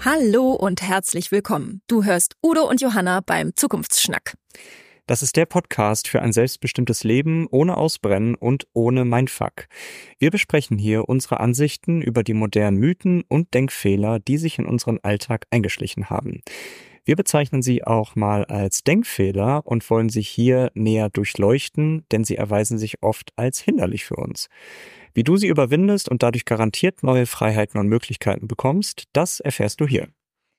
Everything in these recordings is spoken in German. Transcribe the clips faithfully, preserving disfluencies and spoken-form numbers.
Hallo und herzlich willkommen. Du hörst Udo und Johanna beim Zukunftsschnack. Das ist der Podcast für ein selbstbestimmtes Leben ohne Ausbrennen und ohne Mindfuck. Wir besprechen hier unsere Ansichten über die modernen Mythen und Denkfehler, die sich in unseren Alltag eingeschlichen haben. Wir bezeichnen sie auch mal als Denkfehler und wollen sie hier näher durchleuchten, denn sie erweisen sich oft als hinderlich für uns. Wie du sie überwindest und dadurch garantiert neue Freiheiten und Möglichkeiten bekommst, das erfährst du hier.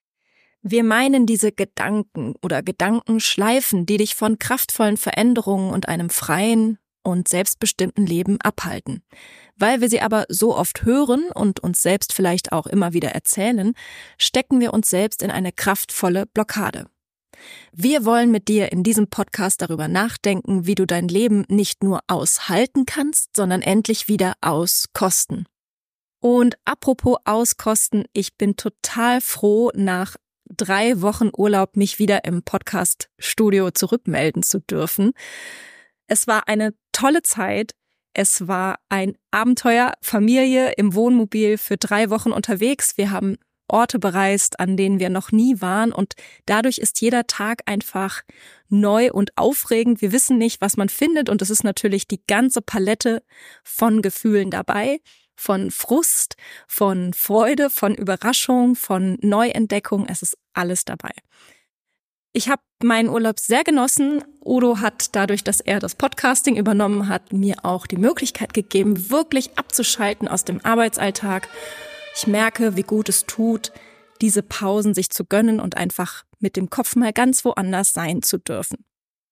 Wir meinen diese Gedanken oder Gedankenschleifen, die dich von kraftvollen Veränderungen und einem freien und selbstbestimmten Leben abhalten. Weil wir sie aber so oft hören und uns selbst vielleicht auch immer wieder erzählen, stecken wir uns selbst in eine kraftvolle Blockade. Wir wollen mit dir in diesem Podcast darüber nachdenken, wie du dein Leben nicht nur aushalten kannst, sondern endlich wieder auskosten. Und apropos auskosten, ich bin total froh, nach drei Wochen Urlaub mich wieder im Podcast-Studio zurückmelden zu dürfen. Es war eine tolle Zeit. Es war ein Abenteuer, Familie im Wohnmobil für drei Wochen unterwegs. Wir haben Orte bereist, an denen wir noch nie waren, und dadurch ist jeder Tag einfach neu und aufregend. Wir wissen nicht, was man findet, und es ist natürlich die ganze Palette von Gefühlen dabei, von Frust, von Freude, von Überraschung, von Neuentdeckung. Es ist alles dabei. Ich habe meinen Urlaub sehr genossen. Udo hat dadurch, dass er das Podcasting übernommen hat, mir auch die Möglichkeit gegeben, wirklich abzuschalten aus dem Arbeitsalltag. Ich merke, wie gut es tut, diese Pausen sich zu gönnen und einfach mit dem Kopf mal ganz woanders sein zu dürfen.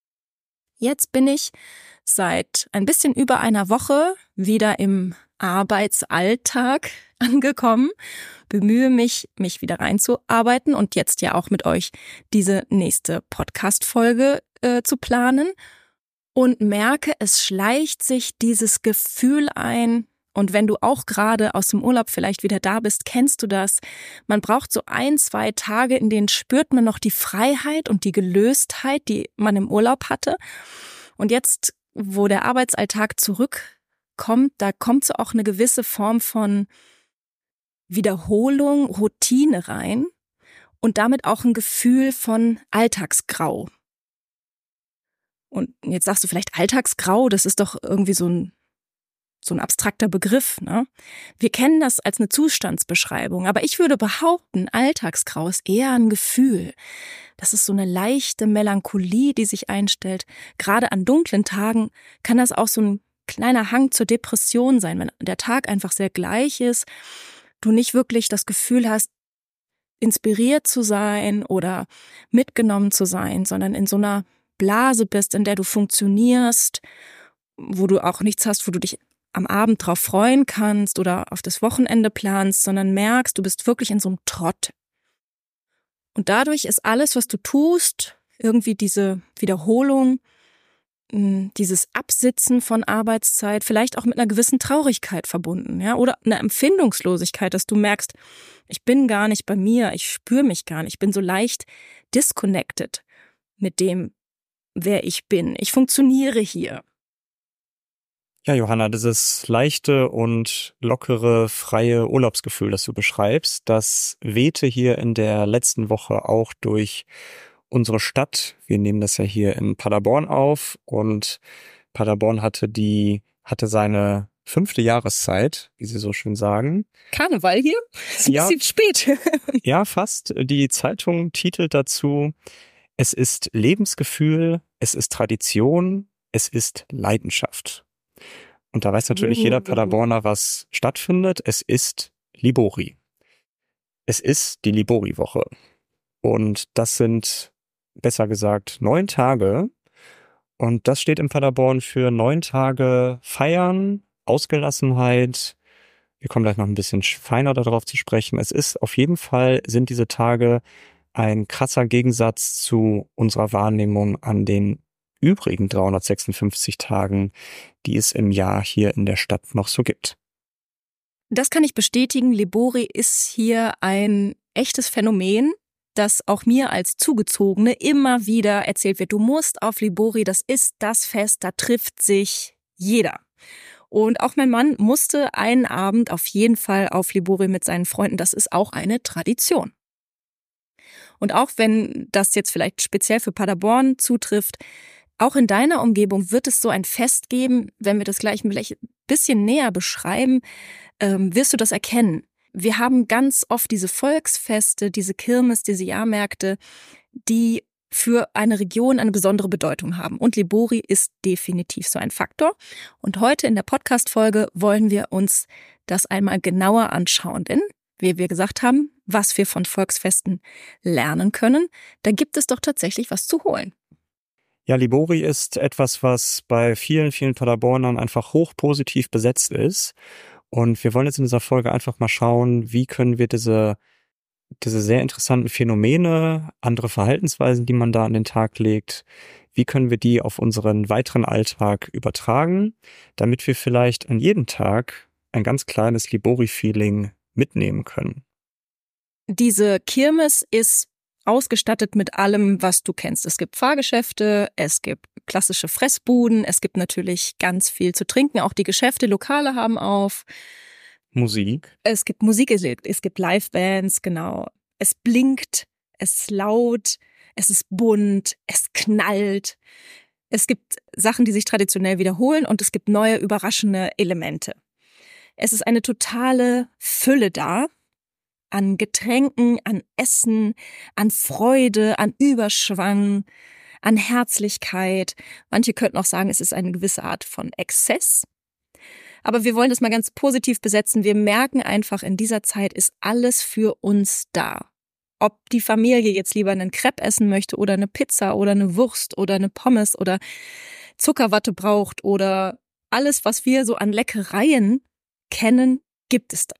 Jetzt bin ich seit ein bisschen über einer Woche wieder im Arbeitsalltag angekommen, bemühe mich, mich wieder reinzuarbeiten und jetzt ja auch mit euch diese nächste Podcast-Folge äh, zu planen und merke, es schleicht sich dieses Gefühl ein. Und wenn du auch gerade aus dem Urlaub vielleicht wieder da bist, kennst du das. Man braucht so ein, zwei Tage, in denen spürt man noch die Freiheit und die Gelöstheit, die man im Urlaub hatte. Und jetzt, wo der Arbeitsalltag zurückkommt, da kommt so auch eine gewisse Form von Wiederholung, Routine rein und damit auch ein Gefühl von Alltagsgrau. Und jetzt sagst du vielleicht Alltagsgrau, das ist doch irgendwie so ein So ein abstrakter Begriff, ne? Wir kennen das als eine Zustandsbeschreibung, aber ich würde behaupten, Alltagsgrau ist eher ein Gefühl. Das ist so eine leichte Melancholie, die sich einstellt. Gerade an dunklen Tagen kann das auch so ein kleiner Hang zur Depression sein, wenn der Tag einfach sehr gleich ist, du nicht wirklich das Gefühl hast, inspiriert zu sein oder mitgenommen zu sein, sondern in so einer Blase bist, in der du funktionierst, wo du auch nichts hast, wo du dich am Abend drauf freuen kannst oder auf das Wochenende planst, sondern merkst, du bist wirklich in so einem Trott. Und dadurch ist alles, was du tust, irgendwie diese Wiederholung, dieses Absitzen von Arbeitszeit, vielleicht auch mit einer gewissen Traurigkeit verbunden, ja, oder einer Empfindungslosigkeit, dass du merkst, ich bin gar nicht bei mir, ich spüre mich gar nicht, ich bin so leicht disconnected mit dem, wer ich bin. Ich funktioniere hier. Ja, Johanna, dieses leichte und lockere, freie Urlaubsgefühl, das du beschreibst, das wehte hier in der letzten Woche auch durch unsere Stadt. Wir nehmen das ja hier in Paderborn auf, und Paderborn hatte die, hatte seine fünfte Jahreszeit, wie sie so schön sagen. Karneval hier? Ist ein ja, bisschen spät. Ja, fast. Die Zeitung titelt dazu: Es ist Lebensgefühl, es ist Tradition, es ist Leidenschaft. Und da weiß natürlich jeder Paderborner, was stattfindet. Es ist Libori. Es ist die Libori-Woche. Und das sind, besser gesagt, neun Tage. Und das steht in Paderborn für neun Tage Feiern, Ausgelassenheit. Wir kommen gleich noch ein bisschen feiner darauf zu sprechen. Es ist auf jeden Fall, sind diese Tage ein krasser Gegensatz zu unserer Wahrnehmung an den übrigen dreihundertsechsundfünfzig Tagen, die es im Jahr hier in der Stadt noch so gibt. Das kann ich bestätigen. Libori ist hier ein echtes Phänomen, das auch mir als Zugezogene immer wieder erzählt wird. Du musst auf Libori, das ist das Fest, da trifft sich jeder. Und auch mein Mann musste einen Abend auf jeden Fall auf Libori mit seinen Freunden. Das ist auch eine Tradition. Und auch wenn das jetzt vielleicht speziell für Paderborn zutrifft, auch in deiner Umgebung wird es so ein Fest geben, wenn wir das gleich ein bisschen näher beschreiben, ähm, wirst du das erkennen. Wir haben ganz oft diese Volksfeste, diese Kirmes, diese Jahrmärkte, die für eine Region eine besondere Bedeutung haben. Und Libori ist definitiv so ein Faktor. Und heute in der Podcast-Folge wollen wir uns das einmal genauer anschauen. Denn, wie wir gesagt haben, was wir von Volksfesten lernen können, da gibt es doch tatsächlich was zu holen. Ja, Libori ist etwas, was bei vielen, vielen Paderbornern einfach hoch positiv besetzt ist. Und wir wollen jetzt in dieser Folge einfach mal schauen, wie können wir diese diese sehr interessanten Phänomene, andere Verhaltensweisen, die man da an den Tag legt, wie können wir die auf unseren weiteren Alltag übertragen, damit wir vielleicht an jedem Tag ein ganz kleines Libori-Feeling mitnehmen können. Diese Kirmes ist ausgestattet mit allem, was du kennst. Es gibt Fahrgeschäfte, es gibt klassische Fressbuden, es gibt natürlich ganz viel zu trinken. Auch die Geschäfte, Lokale haben auf. Musik. Es gibt Musik, es gibt Livebands, genau. Es blinkt, es ist laut, es ist bunt, es knallt. Es gibt Sachen, die sich traditionell wiederholen und es gibt neue, überraschende Elemente. Es ist eine totale Fülle da an Getränken, an Essen, an Freude, an Überschwang, an Herzlichkeit. Manche könnten auch sagen, es ist eine gewisse Art von Exzess. Aber wir wollen das mal ganz positiv besetzen. Wir merken einfach, in dieser Zeit ist alles für uns da. Ob die Familie jetzt lieber einen Crepe essen möchte oder eine Pizza oder eine Wurst oder eine Pommes oder Zuckerwatte braucht oder alles, was wir so an Leckereien kennen, gibt es da.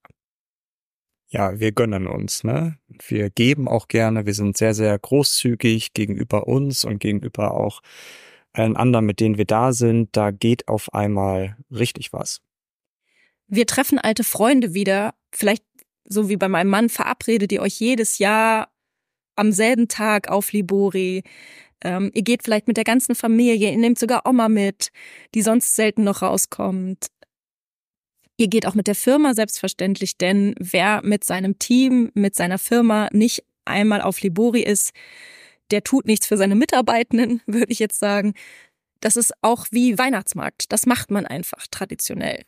Ja, wir gönnen uns, ne? Wir geben auch gerne. Wir sind sehr, sehr großzügig gegenüber uns und gegenüber auch allen anderen, mit denen wir da sind. Da geht auf einmal richtig was. Wir treffen alte Freunde wieder, vielleicht so wie bei meinem Mann, verabredet ihr euch jedes Jahr am selben Tag auf Libori. Ähm, ihr geht vielleicht mit der ganzen Familie, ihr nehmt sogar Oma mit, die sonst selten noch rauskommt. Ihr geht auch mit der Firma selbstverständlich, denn wer mit seinem Team, mit seiner Firma nicht einmal auf Libori ist, der tut nichts für seine Mitarbeitenden, würde ich jetzt sagen. Das ist auch wie Weihnachtsmarkt, das macht man einfach traditionell.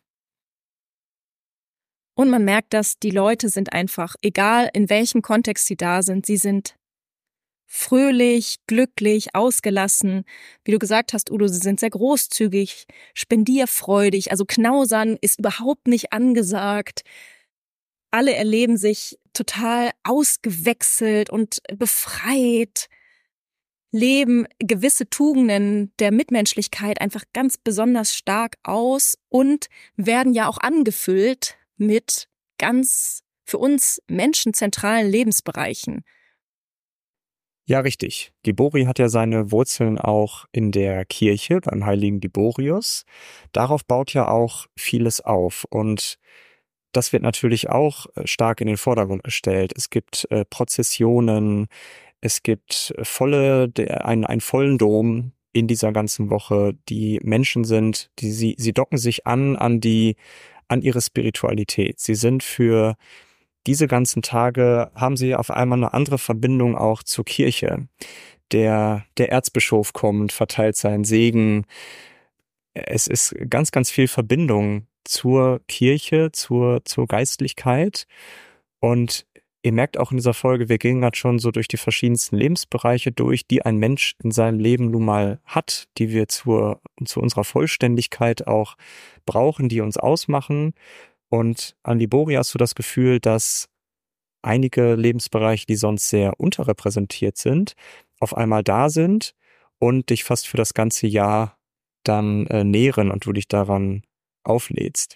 Und man merkt, dass die Leute sind einfach, egal in welchem Kontext sie da sind, sie sind fröhlich, glücklich, ausgelassen. Wie du gesagt hast, Udo, sie sind sehr großzügig, spendierfreudig, also knausern ist überhaupt nicht angesagt. Alle erleben sich total ausgewechselt und befreit, leben gewisse Tugenden der Mitmenschlichkeit einfach ganz besonders stark aus und werden ja auch angefüllt mit ganz für uns menschenzentralen Lebensbereichen. Ja, richtig. Libori hat ja seine Wurzeln auch in der Kirche, beim heiligen Liborius. Darauf baut ja auch vieles auf und das wird natürlich auch stark in den Vordergrund gestellt. Es gibt äh, Prozessionen, es gibt volle, der, einen, einen vollen Dom in dieser ganzen Woche. Die Menschen sind, die sie, sie docken sich an an die an ihre Spiritualität. Sie sind für diese ganzen Tage, haben sie auf einmal eine andere Verbindung auch zur Kirche. Der, der Erzbischof kommt, verteilt seinen Segen. Es ist ganz, ganz viel Verbindung zur Kirche, zur, zur Geistlichkeit. Und ihr merkt auch in dieser Folge, wir gehen gerade schon so durch die verschiedensten Lebensbereiche durch, die ein Mensch in seinem Leben nun mal hat, die wir zur, zu unserer Vollständigkeit auch brauchen, die uns ausmachen. Und an Libori hast du das Gefühl, dass einige Lebensbereiche, die sonst sehr unterrepräsentiert sind, auf einmal da sind und dich fast für das ganze Jahr dann äh, nähren und du dich daran auflädst.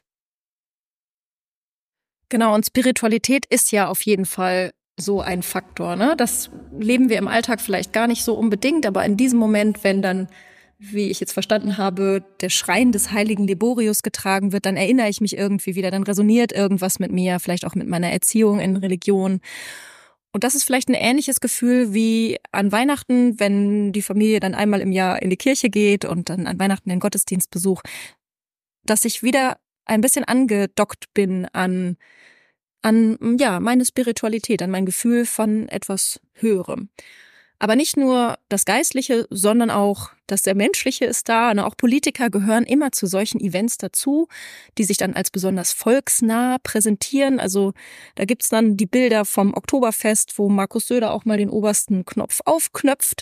Genau, und Spiritualität ist ja auf jeden Fall so ein Faktor, ne? Das leben wir im Alltag vielleicht gar nicht so unbedingt, aber in diesem Moment, wenn dann, wie ich jetzt verstanden habe, der Schrein des heiligen Liborius getragen wird, dann erinnere ich mich irgendwie wieder, dann resoniert irgendwas mit mir, vielleicht auch mit meiner Erziehung in Religion. Und das ist vielleicht ein ähnliches Gefühl wie an Weihnachten, wenn die Familie dann einmal im Jahr in die Kirche geht und dann an Weihnachten den Gottesdienstbesuch, dass ich wieder ein bisschen angedockt bin an, an, ja, meine Spiritualität, an mein Gefühl von etwas Höherem. Aber nicht nur das Geistliche, sondern auch das sehr Menschliche ist da. Und auch Politiker gehören immer zu solchen Events dazu, die sich dann als besonders volksnah präsentieren. Also da gibt's dann die Bilder vom Oktoberfest, wo Markus Söder auch mal den obersten Knopf aufknöpft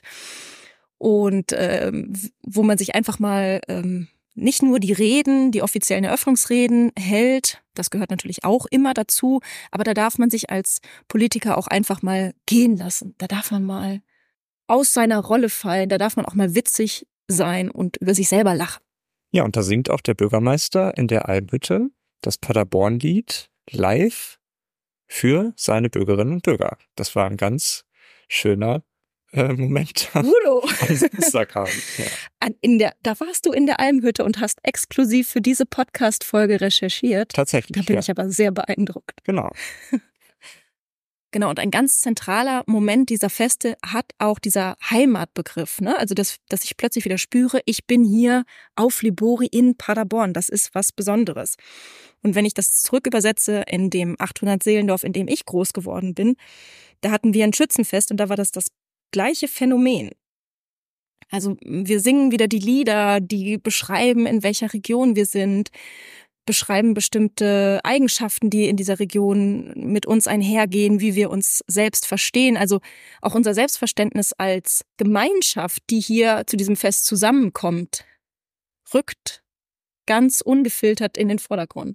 und ähm, wo man sich einfach mal ähm, nicht nur die Reden, die offiziellen Eröffnungsreden hält, das gehört natürlich auch immer dazu, aber da darf man sich als Politiker auch einfach mal gehen lassen. Da darf man mal aus seiner Rolle fallen, da darf man auch mal witzig sein und über sich selber lachen. Ja, und da singt auch der Bürgermeister in der Almhütte das Paderborn-Lied live für seine Bürgerinnen und Bürger. Das war ein ganz schöner äh, Moment Udo. am Samstagabend. Ja. In der, da warst du in der Almhütte und hast exklusiv für diese Podcast-Folge recherchiert. Tatsächlich, Da bin ja. ich aber sehr beeindruckt. Genau. Genau, und ein ganz zentraler Moment dieser Feste hat auch dieser Heimatbegriff, ne? Also, dass, dass ich plötzlich wieder spüre, ich bin hier auf Libori in Paderborn. Das ist was Besonderes. Und wenn ich das zurück übersetze in dem achthundert-Seelendorf, in dem ich groß geworden bin, da hatten wir ein Schützenfest und da war das das gleiche Phänomen. Also, wir singen wieder die Lieder, die beschreiben, in welcher Region wir sind, beschreiben bestimmte Eigenschaften, die in dieser Region mit uns einhergehen, wie wir uns selbst verstehen. Also auch unser Selbstverständnis als Gemeinschaft, die hier zu diesem Fest zusammenkommt, rückt ganz ungefiltert in den Vordergrund.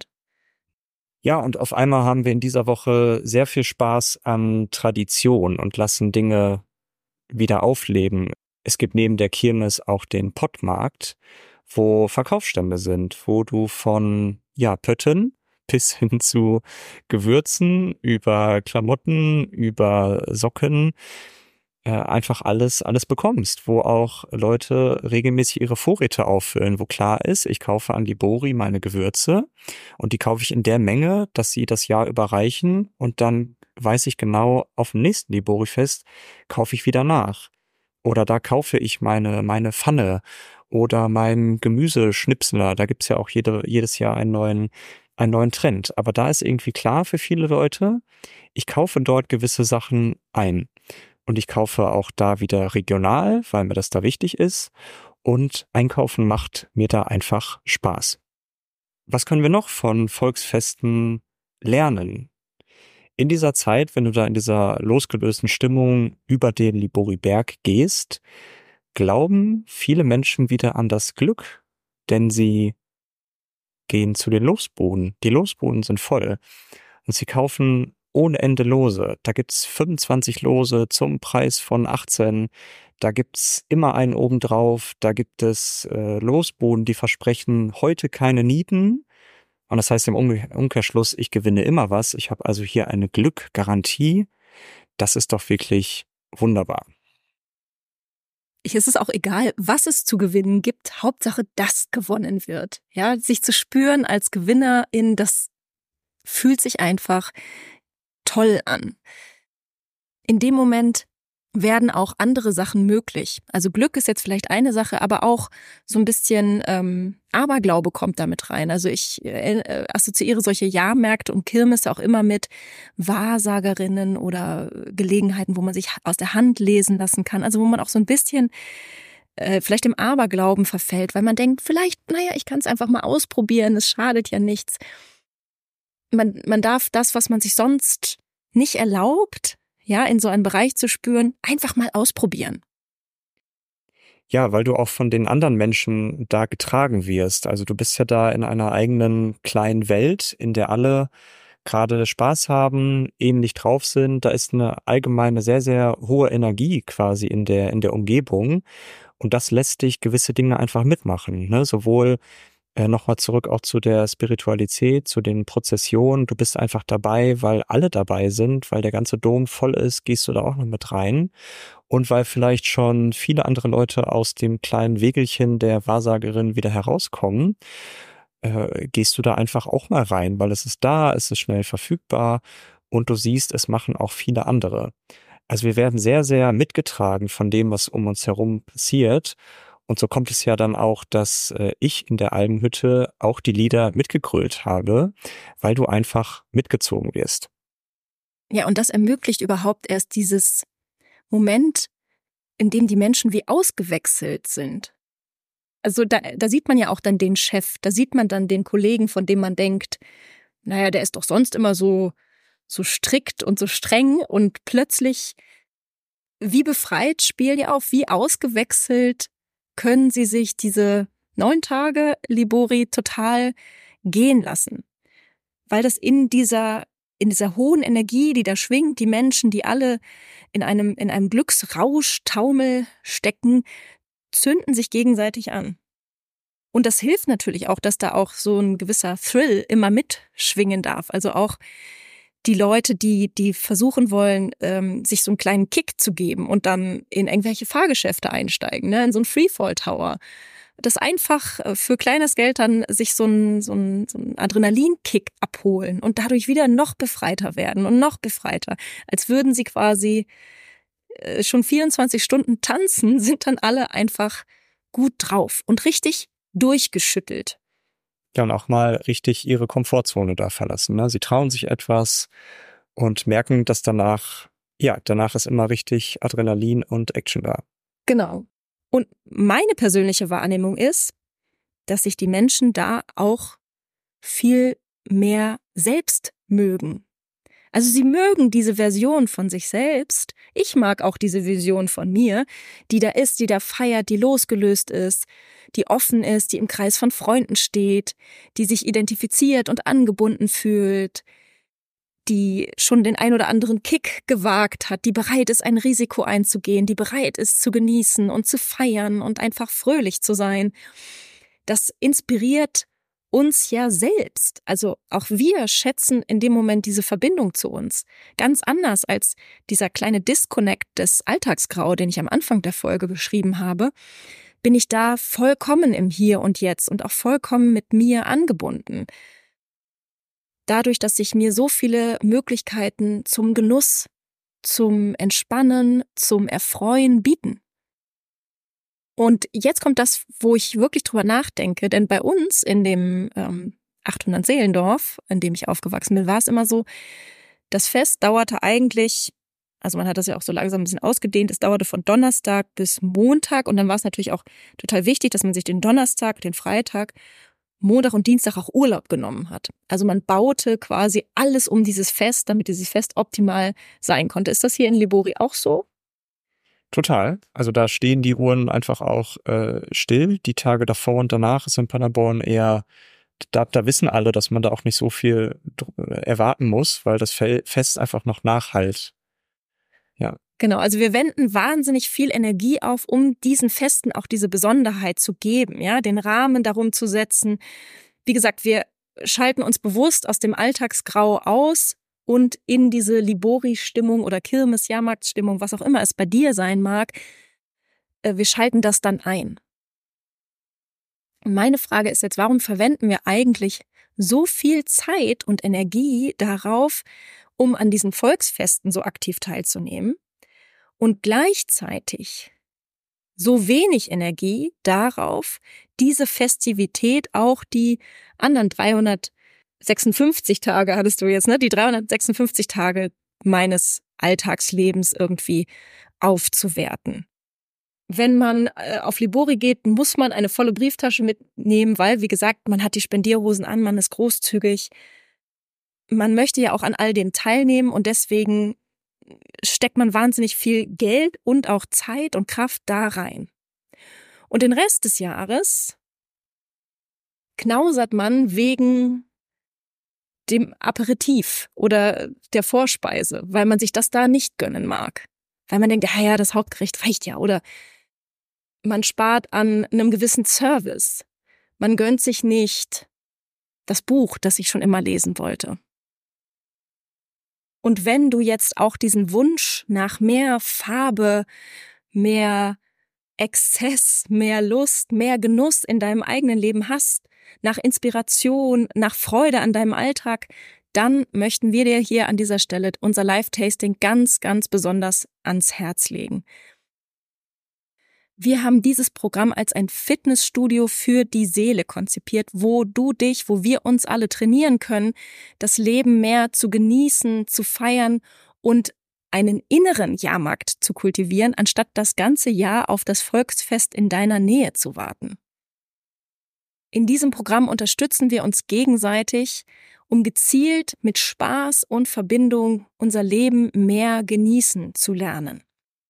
Ja, und auf einmal haben wir in dieser Woche sehr viel Spaß an Tradition und lassen Dinge wieder aufleben. Es gibt neben der Kirmes auch den Pottmarkt, wo Verkaufsstände sind, wo du von ja Pötten bis hin zu Gewürzen, über Klamotten, über Socken äh, einfach alles alles bekommst, wo auch Leute regelmäßig ihre Vorräte auffüllen, wo klar ist, ich kaufe an Libori meine Gewürze und die kaufe ich in der Menge, dass sie das Jahr überreichen und dann weiß ich genau, auf dem nächsten Libori-Fest kaufe ich wieder nach. Oder da kaufe ich meine meine Pfanne oder mein Gemüseschnipsler. Da gibt's ja auch jede, jedes Jahr einen neuen, einen neuen Trend. Aber da ist irgendwie klar für viele Leute, ich kaufe dort gewisse Sachen ein. Und ich kaufe auch da wieder regional, weil mir das da wichtig ist. Und Einkaufen macht mir da einfach Spaß. Was können wir noch von Volksfesten lernen? In dieser Zeit, wenn du da in dieser losgelösten Stimmung über den Libori-Berg gehst, glauben viele Menschen wieder an das Glück, denn sie gehen zu den Losbuden. Die Losbuden sind voll und sie kaufen ohne Ende Lose. Da gibt's fünfundzwanzig Lose zum Preis von achtzehn. Da gibt's immer einen obendrauf. Da gibt es äh, Losbuden, die versprechen heute keine Nieten. Und das heißt im Umkehrschluss, ich gewinne immer was. Ich habe also hier eine Glückgarantie. Das ist doch wirklich wunderbar. Es ist auch egal, was es zu gewinnen gibt. Hauptsache, dass gewonnen wird. Ja, sich zu spüren als Gewinnerin, das fühlt sich einfach toll an. In dem Moment werden auch andere Sachen möglich. Also Glück ist jetzt vielleicht eine Sache, aber auch so ein bisschen ähm, Aberglaube kommt damit rein. Also ich äh, assoziiere solche Jahrmärkte und Kirmesse auch immer mit Wahrsagerinnen oder Gelegenheiten, wo man sich aus der Hand lesen lassen kann. Also wo man auch so ein bisschen äh, vielleicht im Aberglauben verfällt, weil man denkt, vielleicht, naja, ich kann es einfach mal ausprobieren, es schadet ja nichts. Man, man darf das, was man sich sonst nicht erlaubt, ja, in so einen Bereich zu spüren, einfach mal ausprobieren. Ja, weil du auch von den anderen Menschen da getragen wirst. Also du bist ja da in einer eigenen kleinen Welt, in der alle gerade Spaß haben, ähnlich drauf sind. Da ist eine allgemeine sehr, sehr hohe Energie quasi in der, in der Umgebung. Und das lässt dich gewisse Dinge einfach mitmachen, ne? Sowohl Äh, nochmal zurück auch zu der Spiritualität, zu den Prozessionen. Du bist einfach dabei, weil alle dabei sind, weil der ganze Dom voll ist, gehst du da auch noch mit rein. Und weil vielleicht schon viele andere Leute aus dem kleinen Wegelchen der Wahrsagerin wieder herauskommen, äh, gehst du da einfach auch mal rein, weil es ist da, es ist schnell verfügbar und du siehst, es machen auch viele andere. Also wir werden sehr, sehr mitgetragen von dem, was um uns herum passiert. Und so kommt es ja dann auch, dass äh, ich in der Almhütte auch die Lieder mitgegrölt habe, weil du einfach mitgezogen wirst. Ja, und das ermöglicht überhaupt erst dieses Moment, in dem die Menschen wie ausgewechselt sind. Also da, da sieht man ja auch dann den Chef, da sieht man dann den Kollegen, von dem man denkt, naja, der ist doch sonst immer so, so strikt und so streng, und plötzlich, wie befreit spielen die auf, wie ausgewechselt können sie sich diese neun Tage Libori total gehen lassen. Weil das in dieser, in dieser hohen Energie, die da schwingt, die Menschen, die alle in einem, in einem Glücksrausch, Taumel stecken, zünden sich gegenseitig an. Und das hilft natürlich auch, dass da auch so ein gewisser Thrill immer mitschwingen darf. Also auch die Leute, die die versuchen wollen, ähm, sich so einen kleinen Kick zu geben und dann in irgendwelche Fahrgeschäfte einsteigen, ne, in so einen Freefall-Tower. Das einfach für kleines Geld dann sich so einen so einen, so einen Adrenalinkick abholen und dadurch wieder noch befreiter werden und noch befreiter. Als würden sie quasi äh, schon vierundzwanzig Stunden tanzen, sind dann alle einfach gut drauf und richtig durchgeschüttelt. Ja, und auch mal richtig ihre Komfortzone da verlassen. Ne? Sie trauen sich etwas und merken, dass danach, ja, danach ist immer richtig Adrenalin und Action da. Genau. Und meine persönliche Wahrnehmung ist, dass sich die Menschen da auch viel mehr selbst mögen. Also sie mögen diese Version von sich selbst. Ich mag auch diese Vision von mir, die da ist, die da feiert, die losgelöst ist, die offen ist, die im Kreis von Freunden steht, die sich identifiziert und angebunden fühlt, die schon den ein oder anderen Kick gewagt hat, die bereit ist, ein Risiko einzugehen, die bereit ist, zu genießen und zu feiern und einfach fröhlich zu sein. Das inspiriert uns ja selbst. Also auch wir schätzen in dem Moment diese Verbindung zu uns. Ganz anders als dieser kleine Disconnect des Alltagsgrau, den ich am Anfang der Folge beschrieben habe, bin ich da vollkommen im Hier und Jetzt und auch vollkommen mit mir angebunden. Dadurch, dass sich mir so viele Möglichkeiten zum Genuss, zum Entspannen, zum Erfreuen bieten. Und jetzt kommt das, wo ich wirklich drüber nachdenke, denn bei uns in dem ähm, achthundert Seelendorf, in dem ich aufgewachsen bin, war es immer so, das Fest dauerte eigentlich, also man hat das ja auch so langsam ein bisschen ausgedehnt, es dauerte von Donnerstag bis Montag, und dann war es natürlich auch total wichtig, dass man sich den Donnerstag, den Freitag, Montag und Dienstag auch Urlaub genommen hat. Also man baute quasi alles um dieses Fest, damit dieses Fest optimal sein konnte. Ist das hier in Libori auch so? Total. Also da stehen die Uhren einfach auch äh, still. Die Tage davor und danach ist in Paderborn eher, da, da wissen alle, dass man da auch nicht so viel erwarten muss, weil das Fest einfach noch nachhalt. Ja. Genau, also wir wenden wahnsinnig viel Energie auf, um diesen Festen auch diese Besonderheit zu geben, ja, den Rahmen darum zu setzen. Wie gesagt, wir schalten uns bewusst aus dem Alltagsgrau aus und in diese Libori-Stimmung oder Kirmes-, Jahrmarktstimmung, was auch immer es bei dir sein mag, wir schalten das dann ein. Und meine Frage ist jetzt, warum verwenden wir eigentlich so viel Zeit und Energie darauf, um an diesen Volksfesten so aktiv teilzunehmen und gleichzeitig so wenig Energie darauf, diese Festivität auch die anderen dreihundertsechsundfünfzig Tage, hattest du jetzt, ne, die dreihundertsechsundfünfzig Tage meines Alltagslebens irgendwie aufzuwerten. Wenn man auf Libori geht, muss man eine volle Brieftasche mitnehmen, weil, wie gesagt, man hat die Spendierhosen an, man ist großzügig. Man möchte ja auch an all dem teilnehmen und deswegen steckt man wahnsinnig viel Geld und auch Zeit und Kraft da rein. Und den Rest des Jahres knausert man wegen dem Aperitif oder der Vorspeise, weil man sich das da nicht gönnen mag. Weil man denkt, ja, ja, das Hauptgericht reicht ja. Oder man spart an einem gewissen Service. Man gönnt sich nicht das Buch, das ich schon immer lesen wollte. Und wenn du jetzt auch diesen Wunsch nach mehr Farbe, mehr Exzess, mehr Lust, mehr Genuss in deinem eigenen Leben hast, nach Inspiration, nach Freude an deinem Alltag, dann möchten wir dir hier an dieser Stelle unser Live-Tasting ganz, ganz besonders ans Herz legen. Wir haben dieses Programm als ein Fitnessstudio für die Seele konzipiert, wo du dich, wo wir uns alle trainieren können, das Leben mehr zu genießen, zu feiern und einen inneren Jahrmarkt zu kultivieren, anstatt das ganze Jahr auf das Volksfest in deiner Nähe zu warten. In diesem Programm unterstützen wir uns gegenseitig, um gezielt mit Spaß und Verbindung unser Leben mehr genießen zu lernen.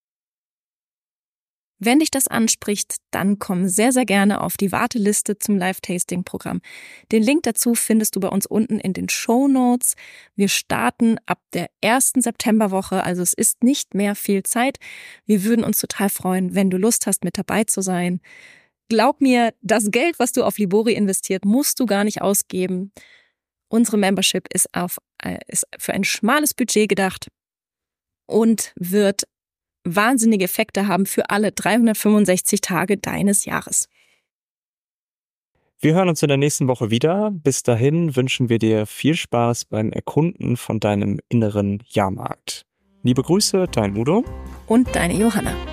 Wenn dich das anspricht, dann komm sehr, sehr gerne auf die Warteliste zum Live-Tasting-Programm. Den Link dazu findest du bei uns unten in den Shownotes. Wir starten ab der ersten Septemberwoche, also es ist nicht mehr viel Zeit. Wir würden uns total freuen, wenn du Lust hast, mit dabei zu sein. Glaub mir, das Geld, was du auf Libori investiert, musst du gar nicht ausgeben. Unsere Membership ist, auf, äh, ist für ein schmales Budget gedacht und wird wahnsinnige Effekte haben für alle dreihundertfünfundsechzig Tage deines Jahres. Wir hören uns in der nächsten Woche wieder. Bis dahin wünschen wir dir viel Spaß beim Erkunden von deinem inneren Jahrmarkt. Liebe Grüße, dein Udo und deine Johanna.